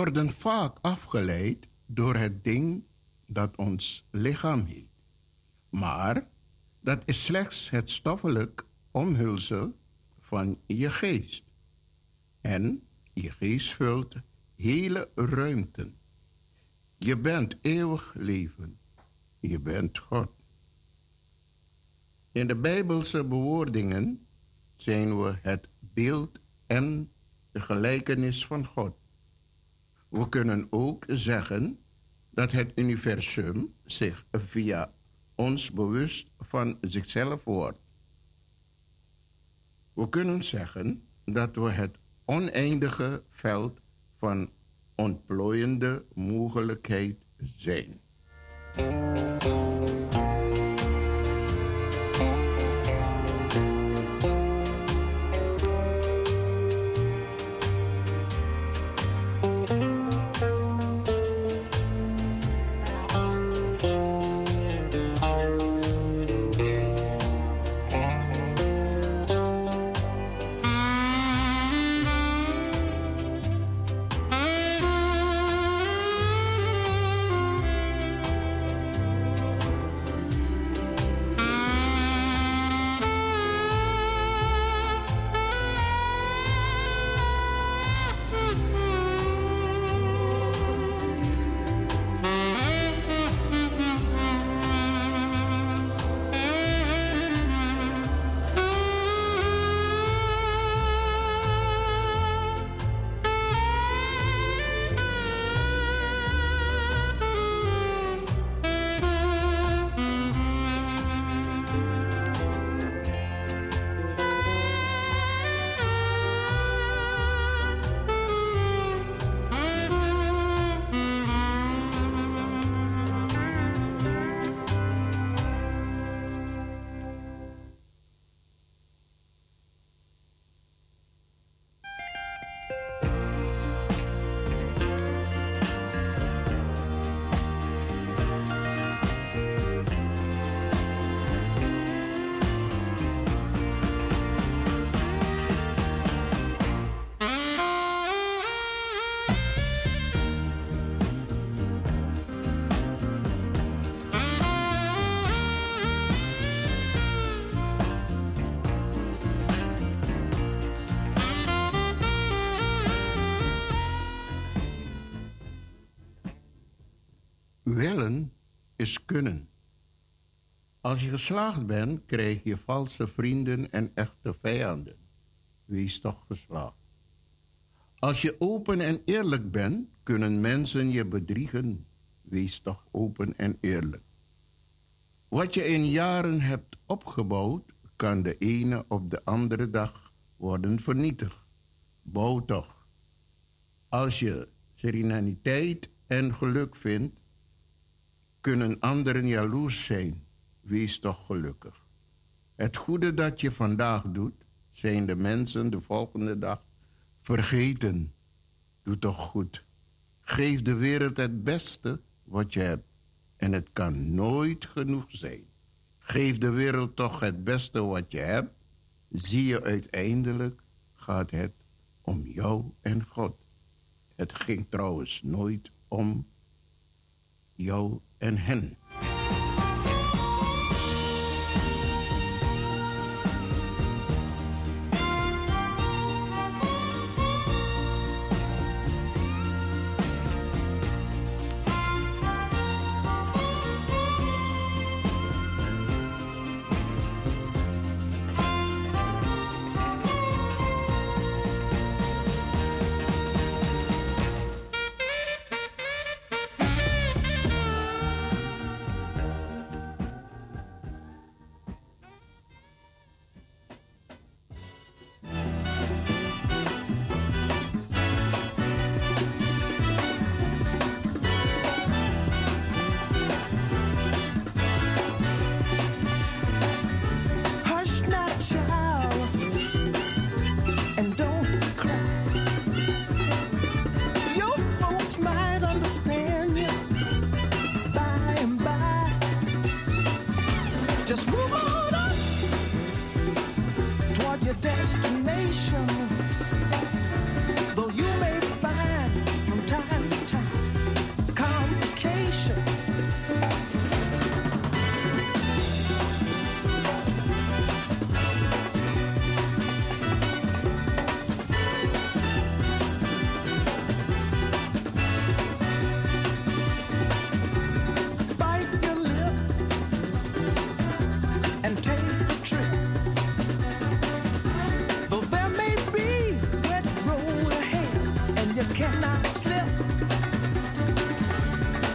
worden vaak afgeleid door het ding dat ons lichaam heet. Maar dat is slechts het stoffelijk omhulsel van je geest. En je geest vult hele ruimten. Je bent eeuwig leven. Je bent God. In de Bijbelse bewoordingen zijn we het beeld en de gelijkenis van God. We kunnen ook zeggen dat het universum zich via ons bewust van zichzelf wordt. We kunnen zeggen dat we het oneindige veld van ontplooiende mogelijkheid zijn. Willen is kunnen. Als je geslaagd bent, krijg je valse vrienden en echte vijanden. Wees toch geslaagd. Als je open en eerlijk bent, kunnen mensen je bedriegen. Wees toch open en eerlijk. Wat je in jaren hebt opgebouwd, kan de ene op de andere dag worden vernietigd. Bouw toch. Als je sereniteit en geluk vindt, kunnen anderen jaloers zijn. Wees toch gelukkig. Het goede dat je vandaag doet, zijn de mensen de volgende dag vergeten. Doe toch goed. Geef de wereld het beste wat je hebt. En het kan nooit genoeg zijn. Geef de wereld toch het beste wat je hebt. Zie je uiteindelijk gaat het om jou en God. Het ging trouwens nooit om jou en hen.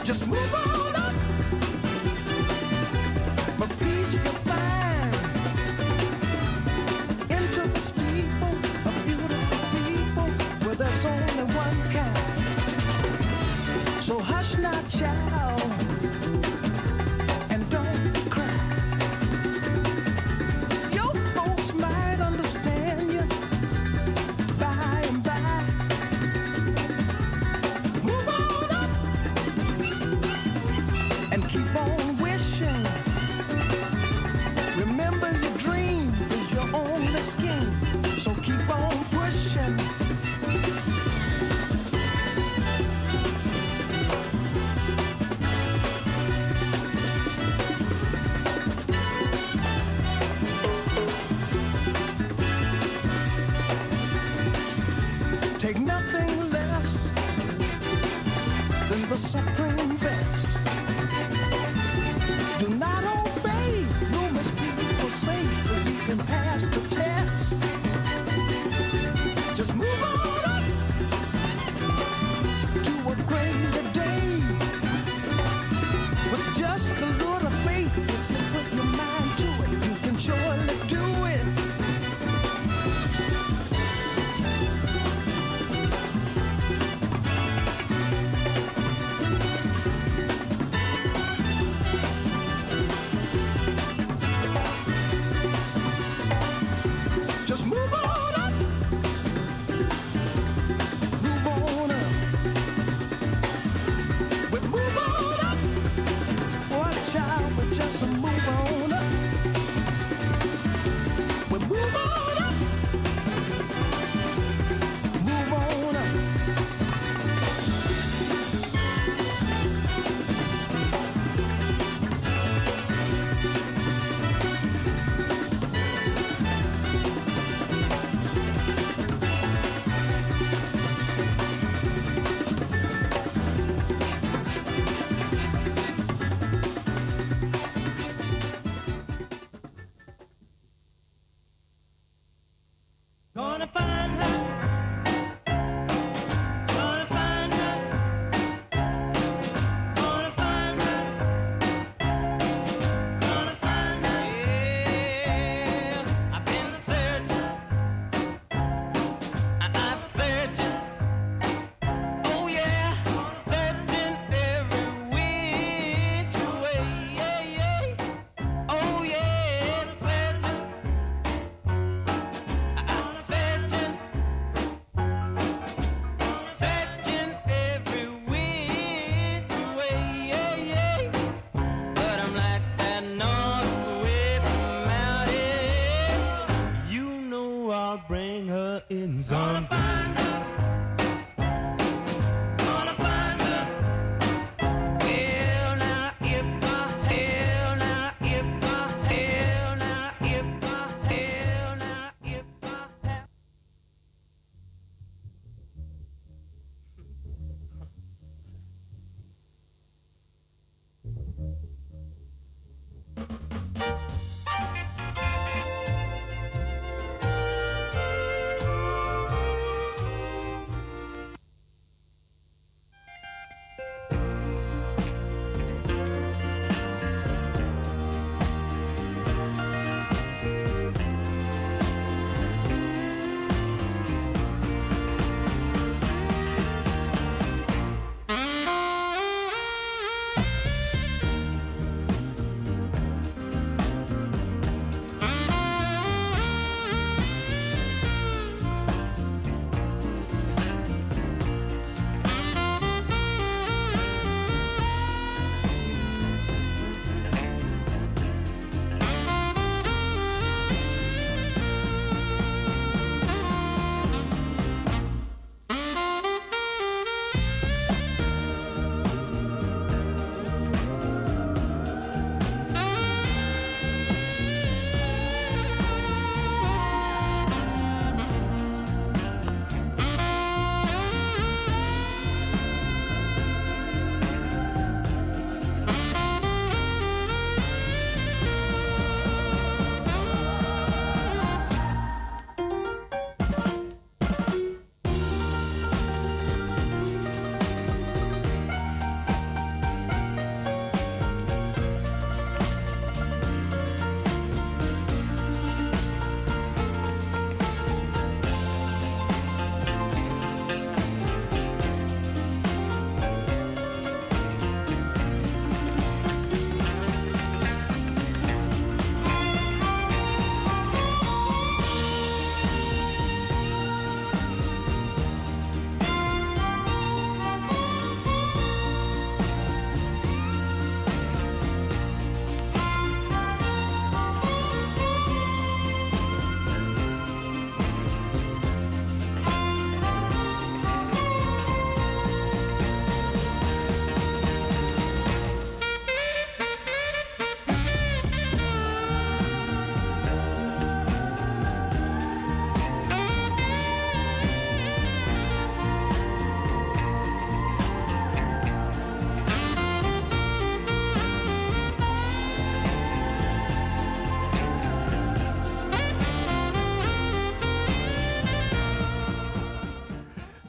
Just move on up. For peace you'll find into the steeple of beautiful people where there's only one kind. So hush not, child, and don't cry. Your folks might understand you by and by. Move on up and keep on wishing. Remember your dream is your only scheme, so keep on pushing. Take nothing less than the supreme best. Do not obey rumors people say, but you can pass the test. Just move on up to a greater day. With just a little faith, if you put your mind to it, you can surely do it.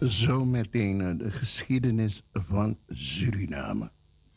zometeen de geschiedenis van Suriname.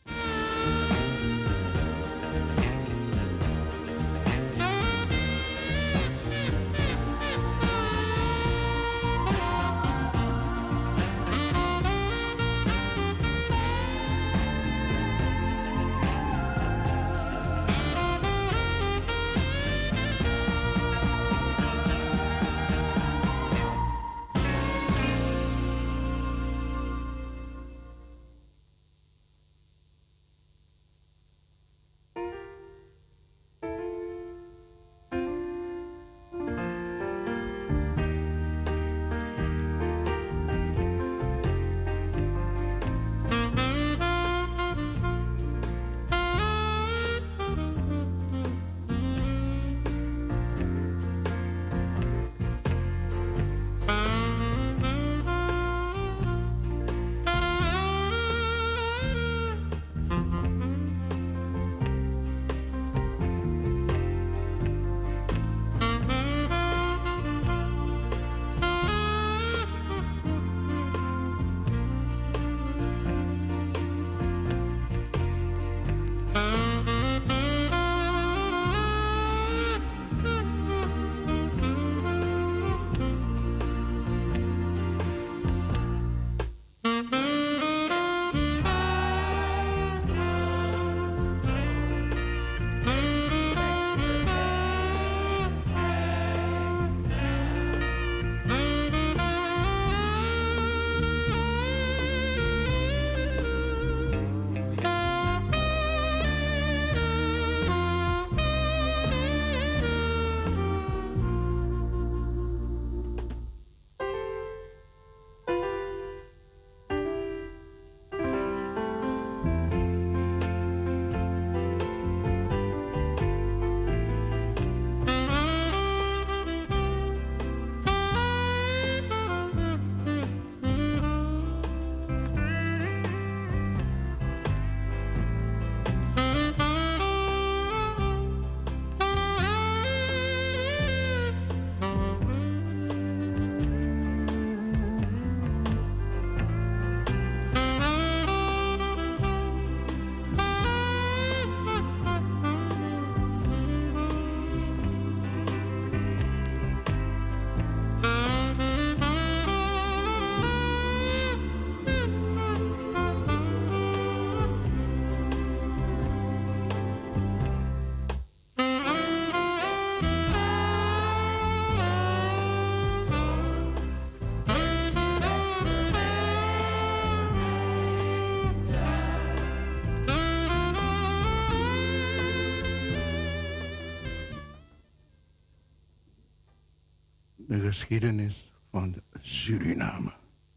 De geschiedenis van Suriname.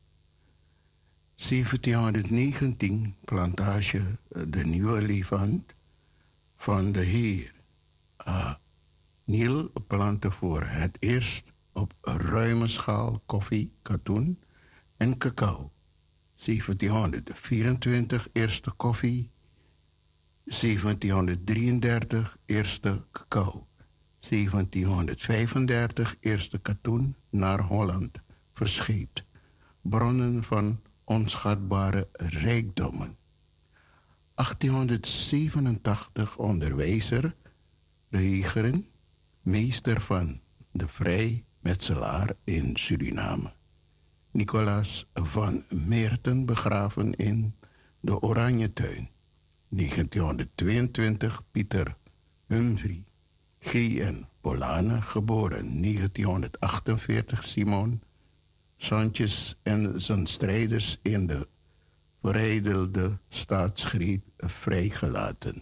1719, plantage de Nieuwe Levant van de heer Niel plantte voor het eerst op ruime schaal koffie, katoen en cacao. 1724 eerste koffie, 1733 eerste cacao. 1735 eerste katoen naar Holland verscheept. Bronnen van onschatbare rijkdommen. 1887 onderwijzer, regeren, meester van de vrijmetselaar in Suriname. Nicolaas van Meerten begraven in de Oranjetuin. 1922 Pieter Humphrey G.N. Polane, geboren 1948 Simon Sanchez en zijn strijders in de verijdelde staatsgreep vrijgelaten.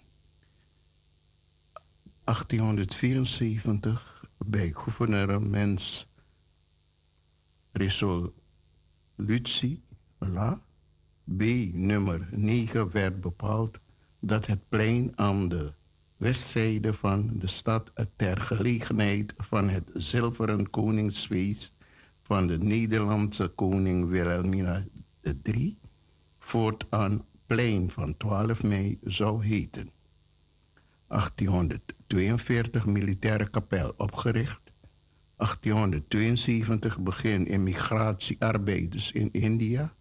1874 bij gouvernements resolutie B nummer 9 werd bepaald dat het plein aan de westzijde van de stad ter gelegenheid van het Zilveren Koningsfeest van de Nederlandse koning Wilhelmina III voortaan plein van 12 mei zou heten. 1842 militaire kapel opgericht. 1872 begin immigratie arbeiders in India.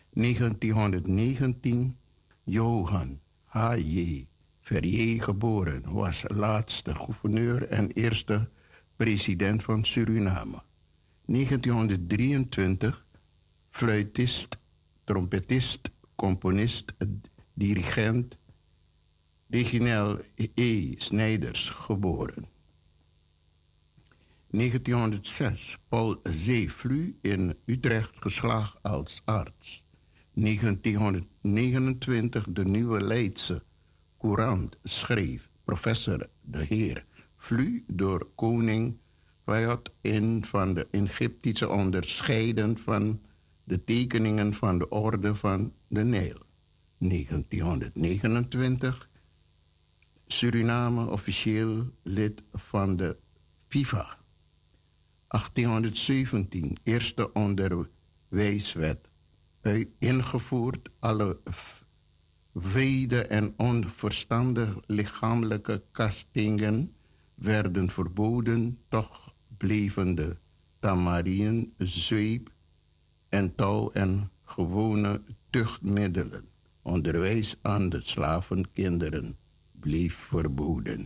1919 Johan H.J. Ferrier geboren, was laatste gouverneur en eerste president van Suriname. 1923 fluitist, trompetist, componist, dirigent Reginald E. Snijders geboren. 1906 Paul Zeeflu in Utrecht geslaagd als arts. 1929 de Nieuwe Leidse Courant schreef professor de heer Flu door koning Fayad in van de Egyptische onderscheiden van de tekeningen van de orde van de Nijl. 1929 Suriname officieel lid van de FIFA. 1817 eerste onderwijswet ingevoerd. Alle vrede en onverstandige lichamelijke kastingen werden verboden, toch bleven de tamarien, zweep en touw en gewone tuchtmiddelen. Onderwijs aan de slavenkinderen bleef verboden.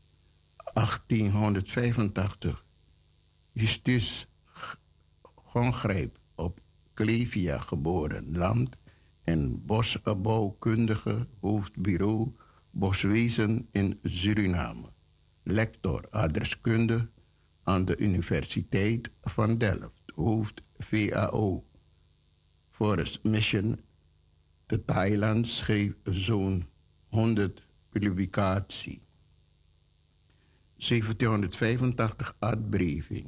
1885 Justus Gongrijp op Clevia geboren, land- en bosbouwkundige hoofdbureau Boswezen in Suriname. Lector adreskunde aan de Universiteit van Delft, hoofd VAO. Forest Mission te Thailand schreef zo'n 100 publicatie. 1785 uitbreving.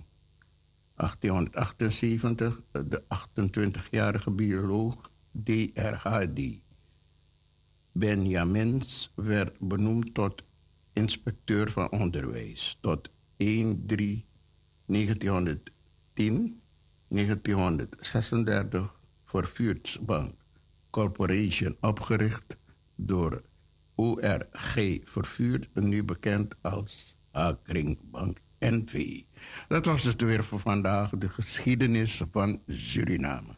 1878 de 28-jarige bioloog D.R.H.D. Benjamins werd benoemd tot inspecteur van onderwijs. Tot 1/3/1910, 1936 voor Vuursbank Corporation opgericht door O.R.G. Vervuurd, nu bekend als Akringbank NV. Dat was het weer voor vandaag, de geschiedenis van Suriname.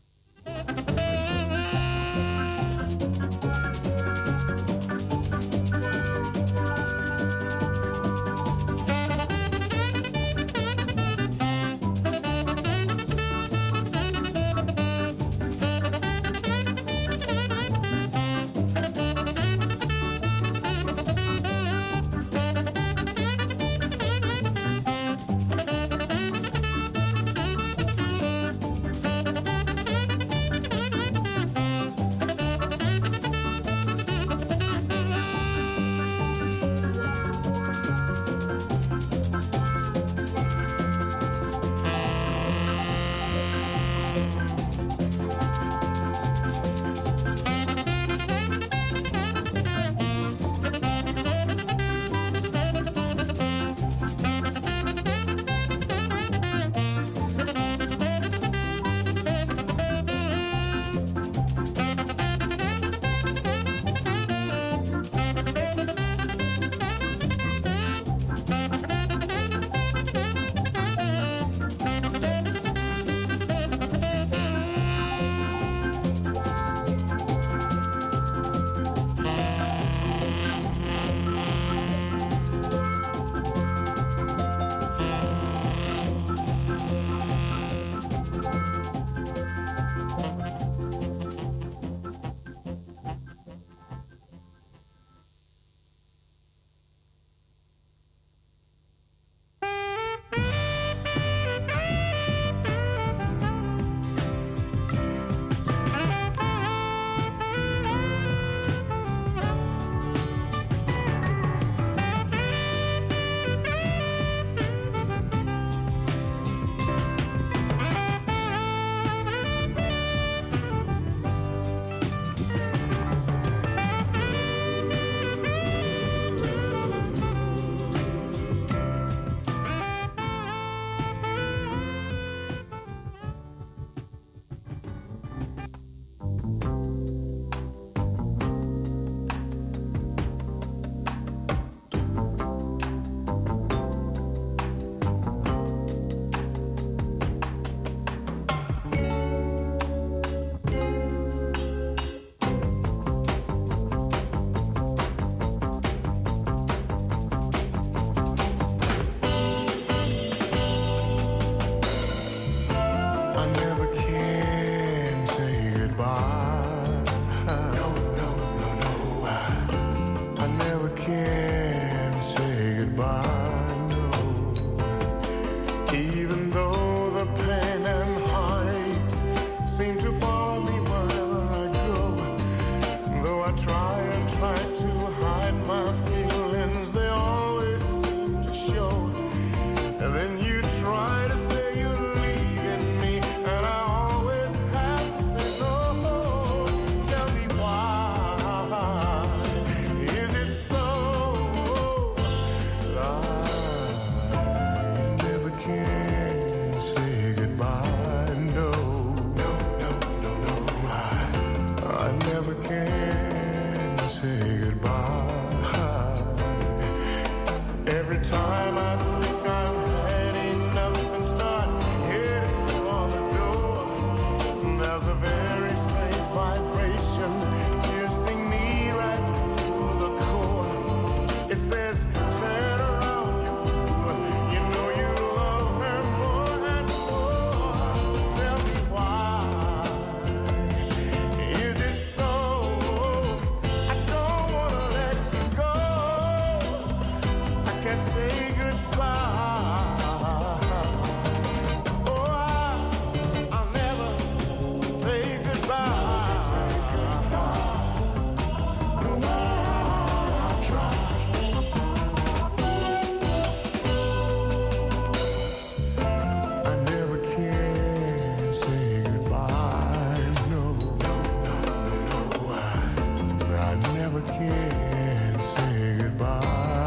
say goodbye.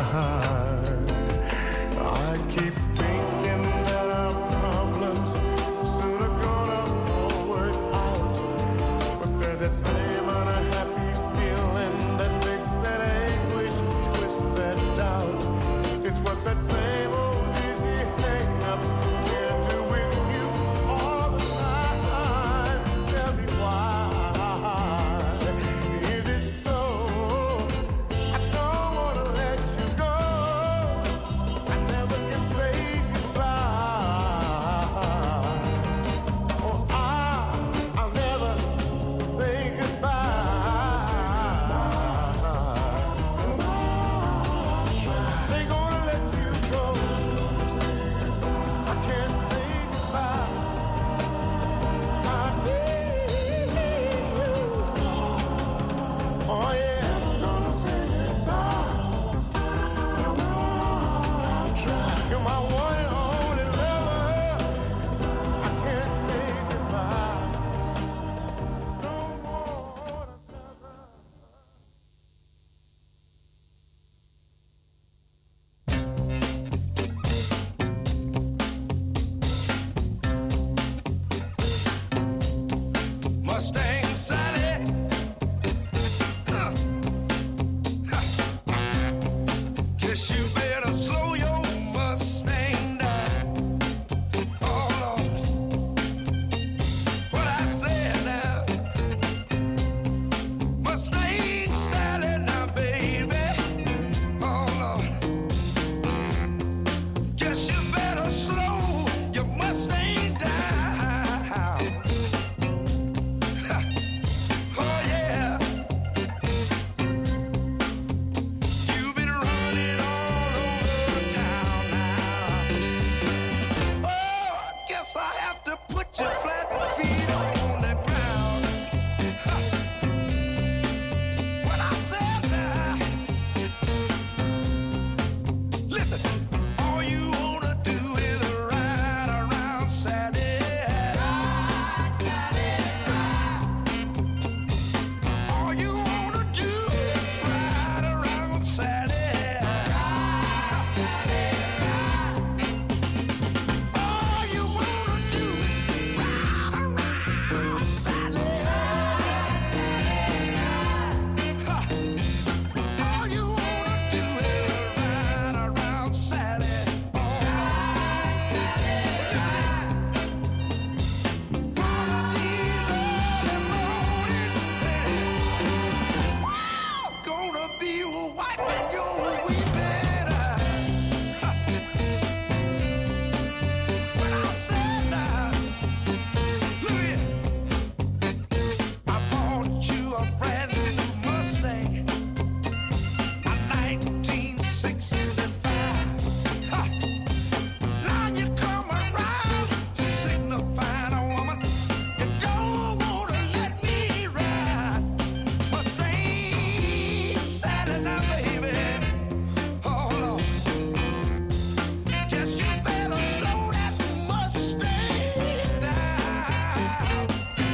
I keep thinking that our problems soon are gonna all work out, but there's that same unhappy feeling that makes that anguish twist that doubt. It's what that same old dizzy hang-up can do with you all the time. Tell me why. Is it so? I don't wanna let you go. I never can say goodbye. Oh, I'll never say goodbye. They gonna let you go. I can't say goodbye. I need you so. Oh yeah, I'm gonna say goodbye. You're my one and only lover. I can't say goodbye. Don't want another. Mustang Sally. Guess you better slow your Mustang down. Oh Lord, what I said now. Mustang Sally now, baby. Oh Lord, guess you better slow your Mustang down. Oh yeah, you've been running all over town now. Oh, I guess I have to put your flat feet on the ground. What I said now. Listen, all you wanna do is ride around Saturday. All you wanna do is ride around Saturday. All you wanna do is ride around Saturday. All you wanna do is ride around Saturday. One of these early mornings, gonna be wiping your weeping eye. When I said now, look here, I bought you a brand new Mustang, a 1965. Now you come around signifying a woman you don't wanna let me ride. Mustang Sally now, baby. Oh Lord, guess you better slow that Mustang down.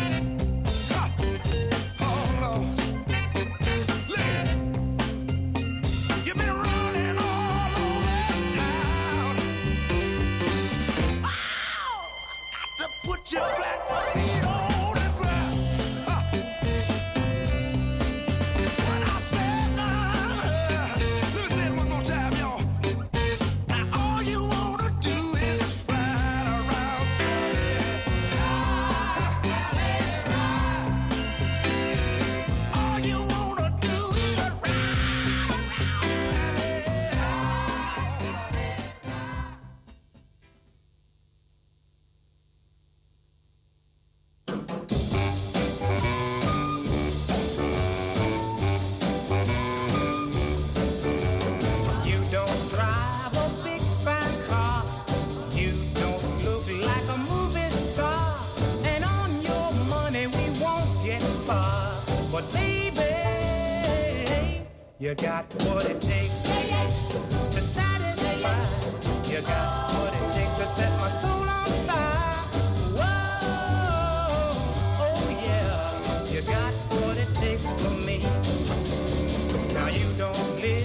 Oh Lord, look here. You've been running all over town. Oh, I got to put your flat feet on the ground. When I said now, let me say it one more time, y'all. Now all you wanna do is ride around Saturday. All you wanna do is ride around Saturday. You don't drive a big fine car. You don't look like a movie star. And on your money we won't get far. But baby, you got what it takes to satisfy. You got what it takes to set my soul on fire. Whoa, oh yeah, you got what it takes for me. Now you don't live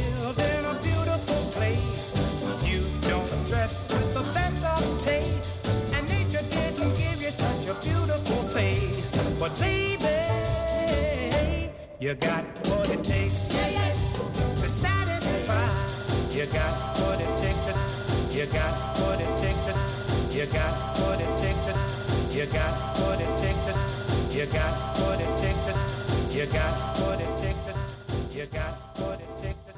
You got what it takes to satisfy. You got what it takes to. You got what it takes to. You got what it takes to. You got what it takes to. You got what it takes to. You got what it takes to. You got what it takes to.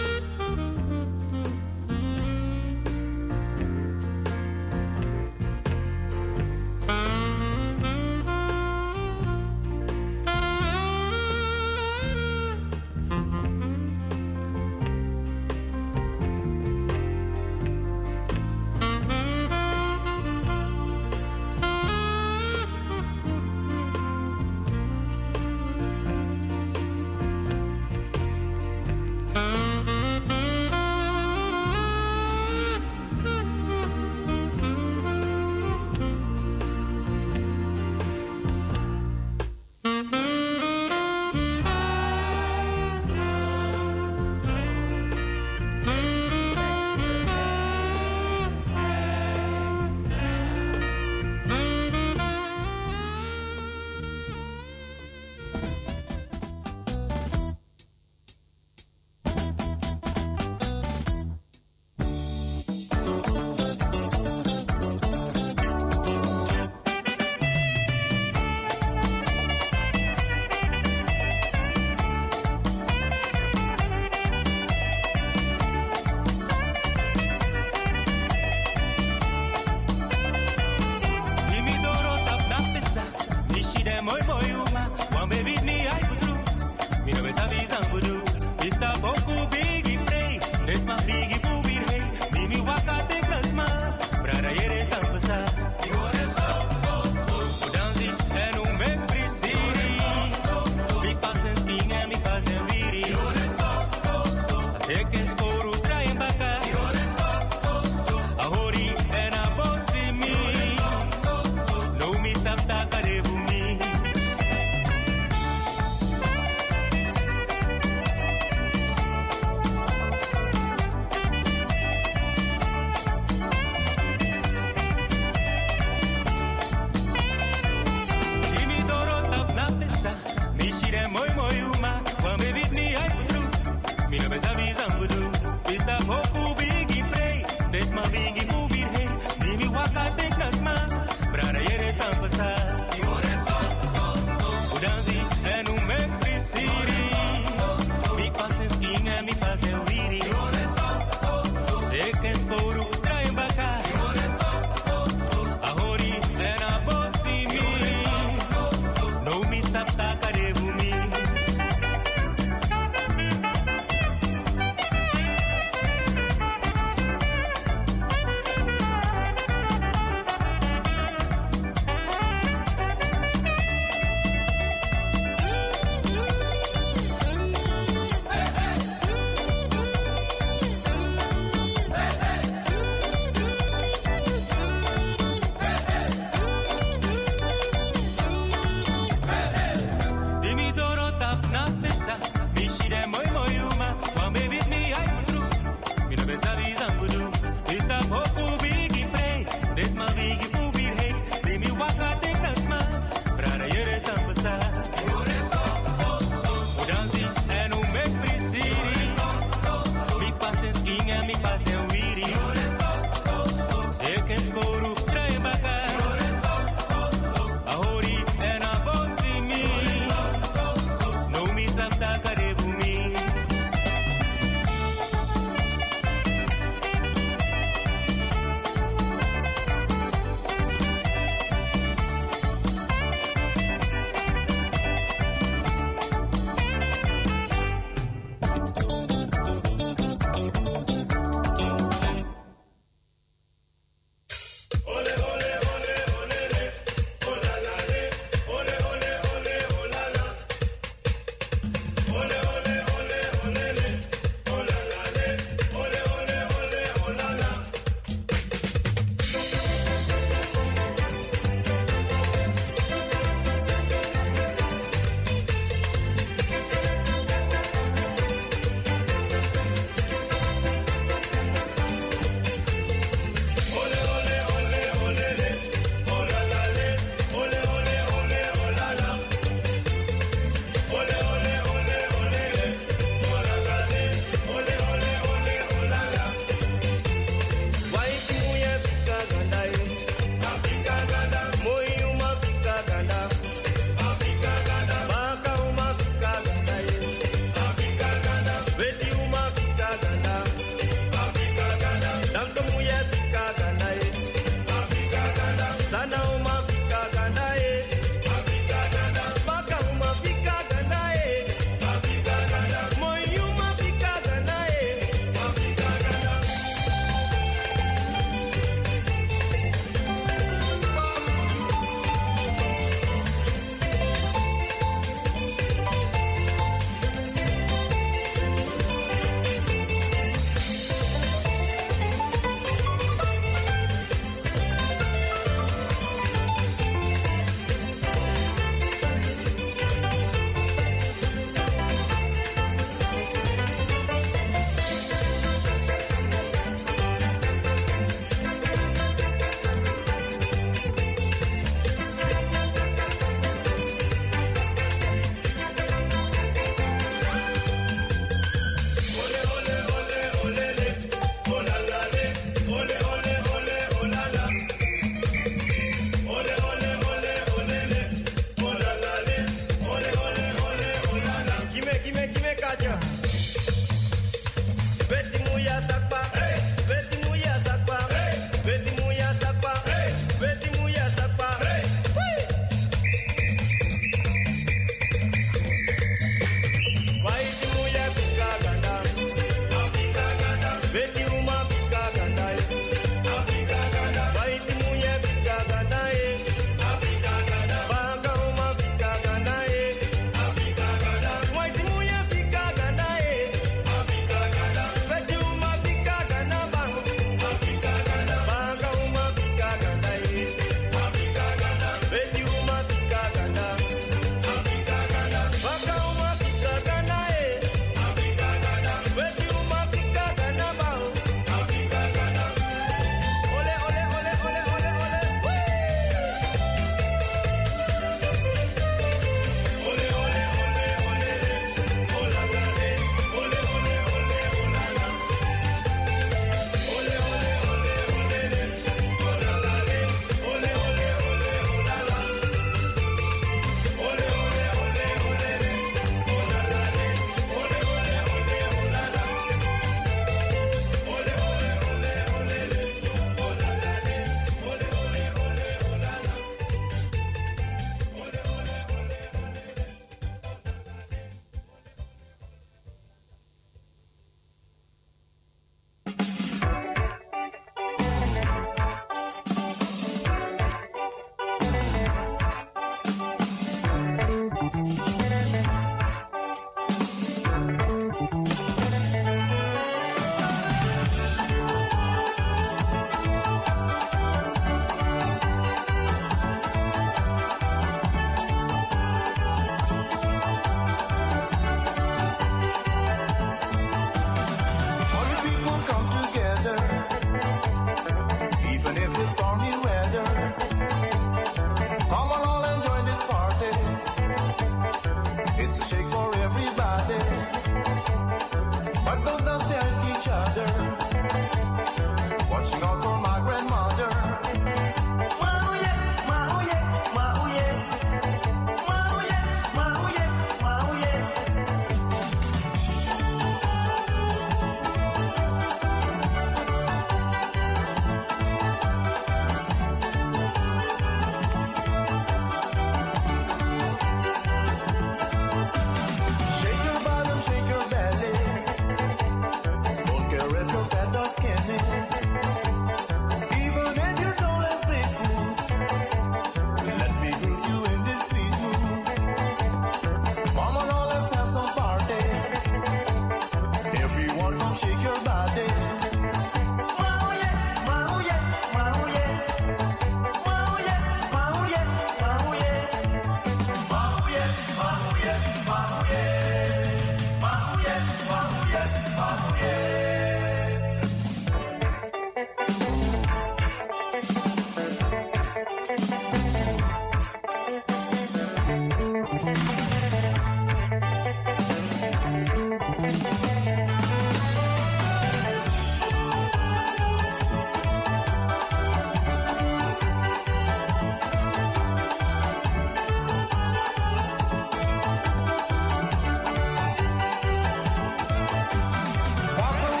Walk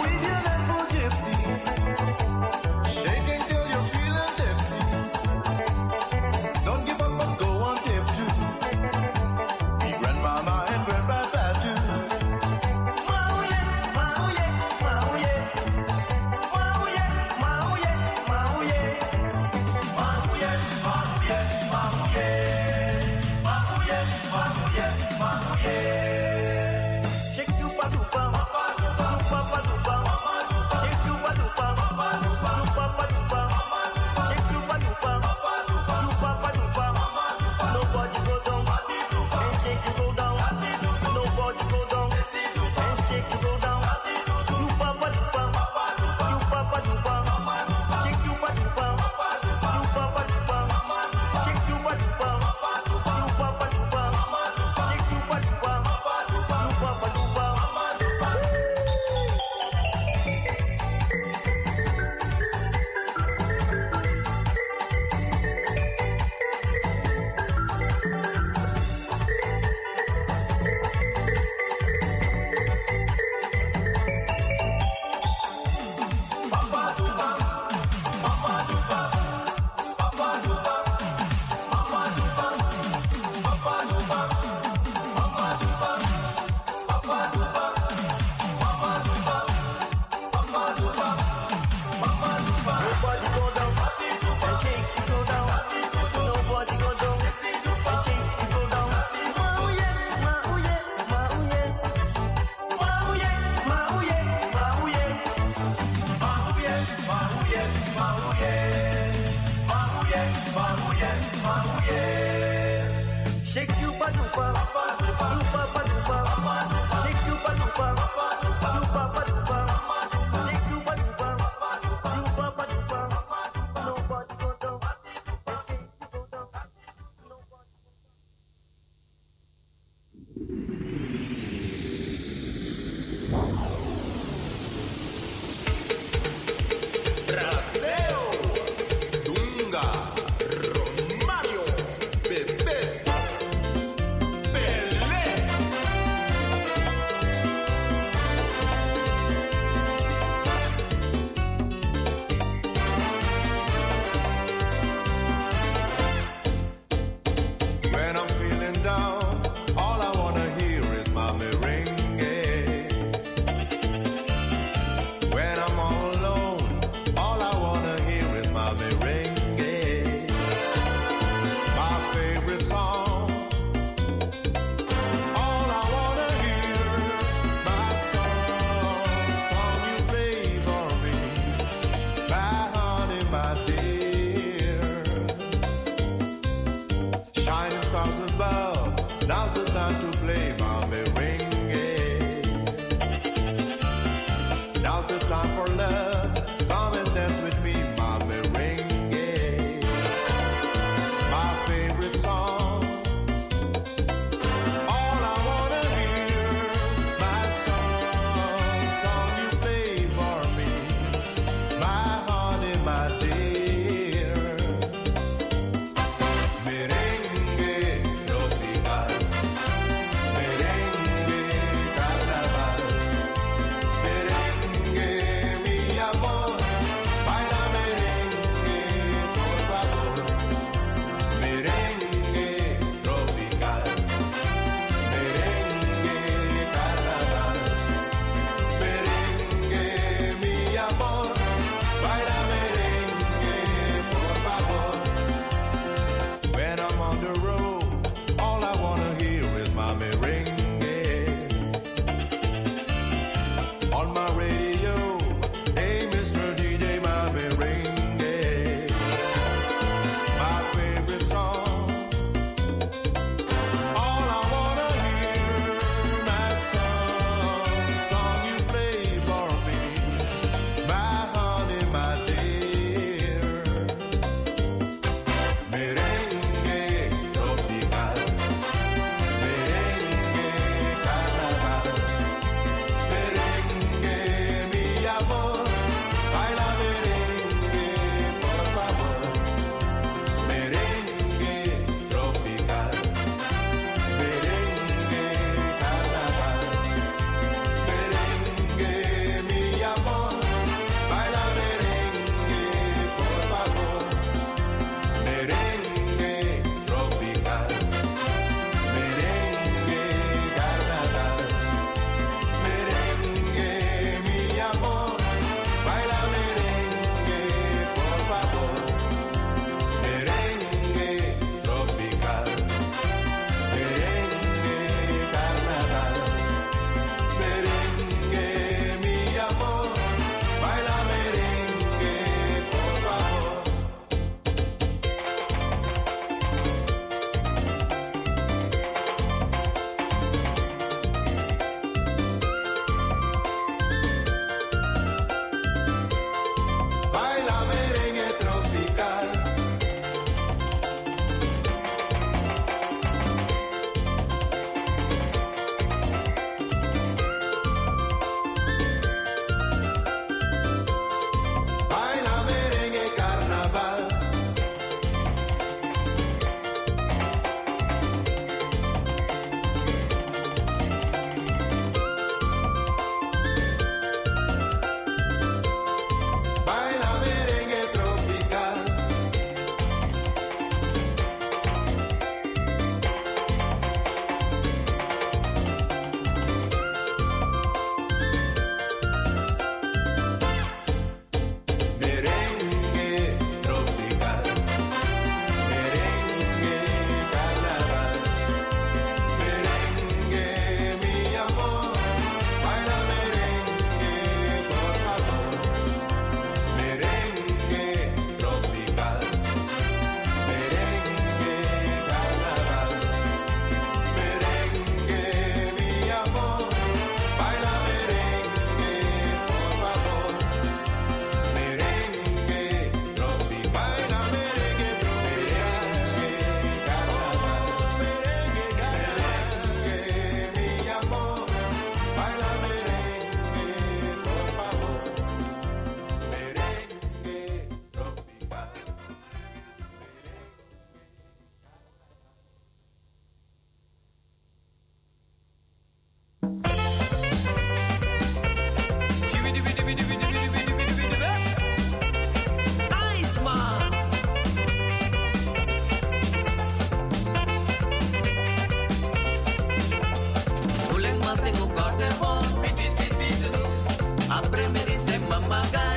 mantengo corte bon, après me dice mamma guy,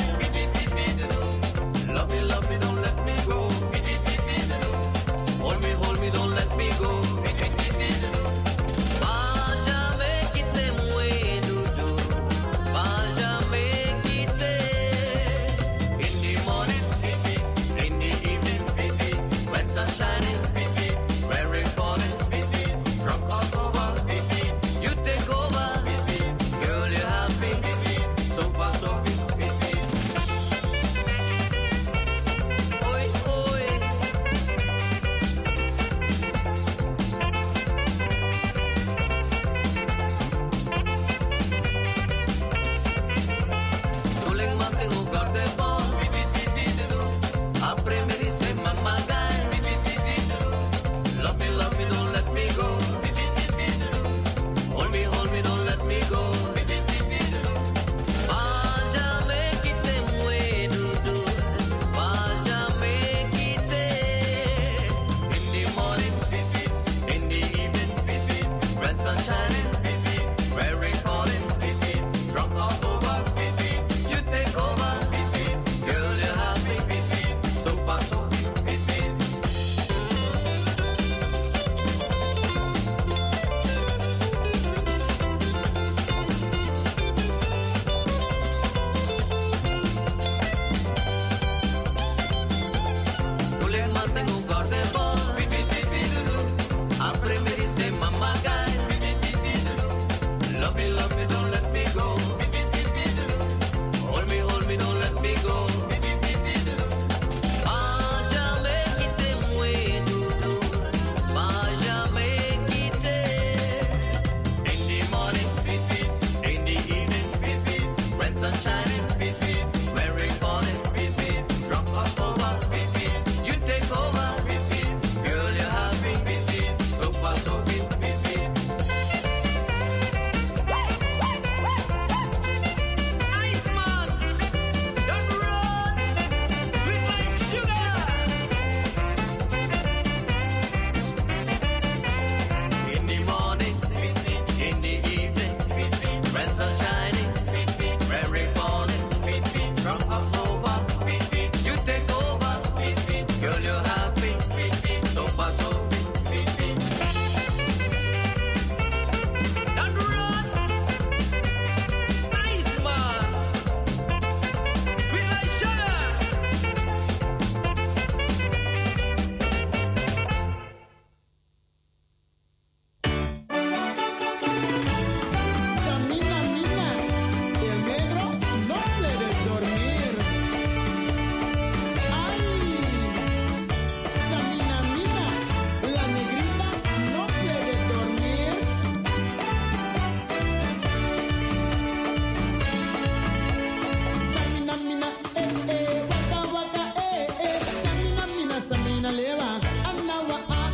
love me, don't let me go, hold me, don't let me go.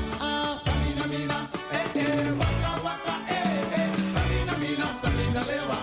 Samina leva